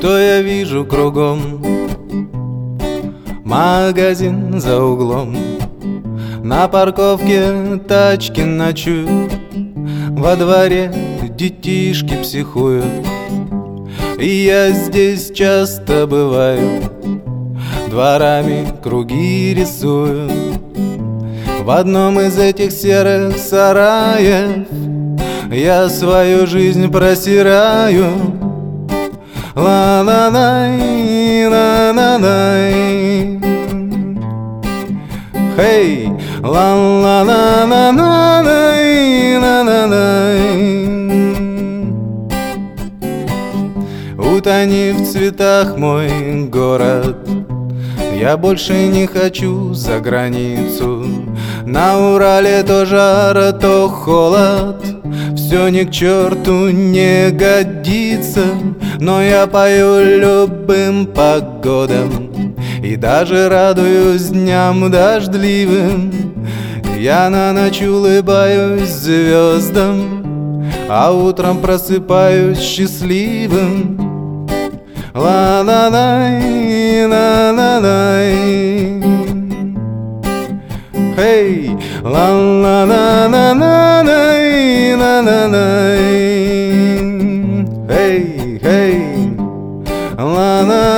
что я вижу кругом? Магазин за углом, на парковке тачки ночуют, во дворе детишки психуют. И я здесь часто бываю, дворами круги рисую. В одном из этих серых сараев я свою жизнь просираю. Ла-ла-лай, ла-ла-лай. Хей, ла-ла-ла-ла-ла-лай, ла-ла-лай. Утони в цветах мой город, я больше не хочу за границу. На Урале то жара, то холод, все ни к черту не годится. Но я пою любым погодам и даже радуюсь дням дождливым. Я на ночь улыбаюсь звездам, а утром просыпаюсь счастливым. Ла-ла-лай, ла-ла-лай. Хей, ла-ла-ла-ла-ла-лай, ла-ла-лай. Хей, хей, ла-ла.